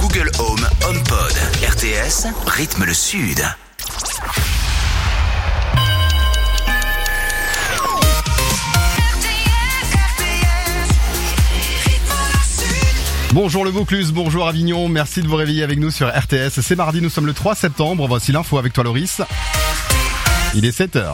Google Home HomePod. RTS, rythme le sud. Bonjour le Vaucluse, bonjour Avignon, merci de vous réveiller avec nous sur RTS. C'est mardi, nous sommes le 3 septembre, voici l'info avec toi Loris. Il est 7h.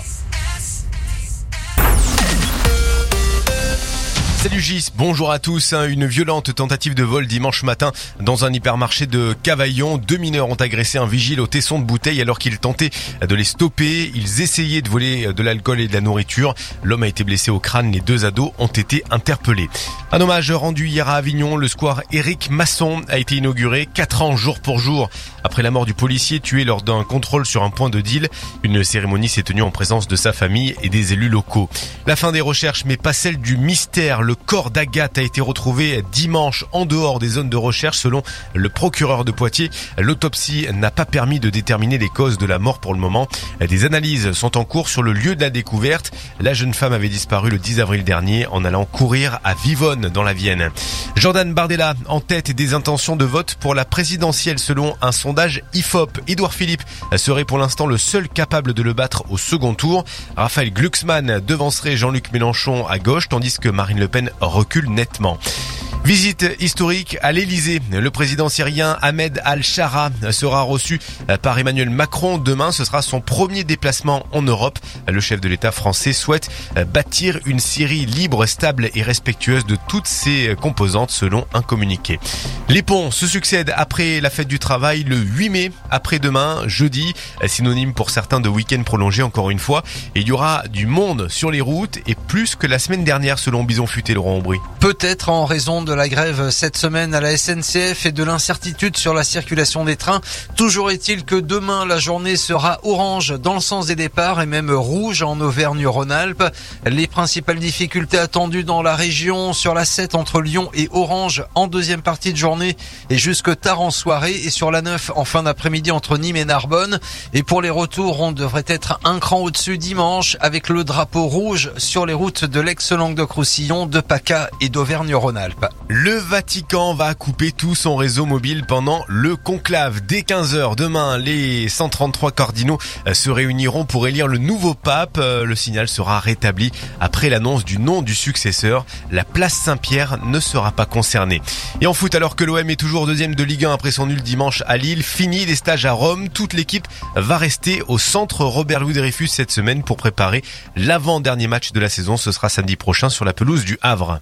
Salut Gis, bonjour à tous. Une violente tentative de vol dimanche matin dans un hypermarché de Cavaillon. 2 mineurs ont agressé un vigile au tesson de bouteille alors qu'il tentait de les stopper. Ils essayaient de voler de l'alcool et de la nourriture. L'homme a été blessé au crâne, les 2 ados ont été interpellés. Un hommage rendu hier à Avignon, le square Éric Masson a été inauguré 4 ans jour pour jour après la mort du policier tué lors d'un contrôle sur un point de deal. Une cérémonie s'est tenue en présence de sa famille et des élus locaux. La fin des recherches, mais pas celle du mystère. Le corps d'Agathe a été retrouvé dimanche en dehors des zones de recherche selon le procureur de Poitiers. L'autopsie n'a pas permis de déterminer les causes de la mort pour le moment. Des analyses sont en cours sur le lieu de la découverte. La jeune femme avait disparu le 10 avril dernier en allant courir à Vivonne dans la Vienne. Jordan Bardella en tête des intentions de vote pour la présidentielle selon un sondage IFOP. Édouard Philippe serait pour l'instant le seul capable de le battre au second tour. Raphaël Glucksmann devancerait Jean-Luc Mélenchon à gauche tandis que Marine Le Pen recule nettement. Visite historique à l'Elysée. Le président syrien Ahmed Al-Shara sera reçu par Emmanuel Macron. Demain, ce sera son premier déplacement en Europe. Le chef de l'État français souhaite bâtir une Syrie libre, stable et respectueuse de toutes ses composantes selon un communiqué. Les ponts se succèdent après la fête du travail le 8 mai, après-demain, jeudi, synonyme pour certains de week-end prolongé encore une fois. Et il y aura du monde sur les routes et plus que la semaine dernière selon Bison Futé, Laurent Aubry. Peut-être en raison de la grève cette semaine à la SNCF et de l'incertitude sur la circulation des trains. Toujours est-il que demain, la journée sera orange dans le sens des départs et même rouge en Auvergne-Rhône-Alpes. Les principales difficultés attendues dans la région sur la 7 entre Lyon et Orange en deuxième partie de journée et jusque tard en soirée et sur la 9 en fin d'après-midi entre Nîmes et Narbonne. Et pour les retours, on devrait être un cran au-dessus dimanche avec le drapeau rouge sur les routes de l'ex-Languedoc-Roussillon, de PACA et d'Auvergne-Rhône-Alpes. Le Vatican va couper tout son réseau mobile pendant le conclave. Dès 15h demain, les 133 cardinaux se réuniront pour élire le nouveau pape. Le signal sera rétabli après l'annonce du nom du successeur. La place Saint-Pierre ne sera pas concernée. Et en foot, alors que l'OM est toujours deuxième de Ligue 1 après son nul dimanche à Lille, fini les stages à Rome. Toute l'équipe va rester au centre Robert-Louis Dreyfus cette semaine pour préparer l'avant-dernier match de la saison. Ce sera samedi prochain sur la pelouse du Havre.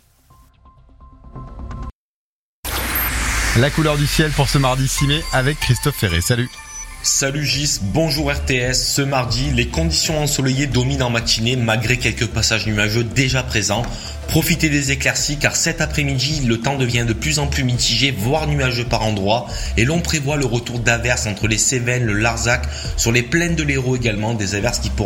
La couleur du ciel pour ce mardi 6 mai avec Christophe Ferré. Salut. Salut Gis, bonjour RTS. Ce mardi, les conditions ensoleillées dominent en matinée malgré quelques passages nuageux déjà présents. Profitez des éclaircies car cet après-midi, le temps devient de plus en plus mitigé, voire nuageux par endroits. Et l'on prévoit le retour d'averses entre les Cévennes, le Larzac, sur les plaines de l'Hérault également, des averses qui pourront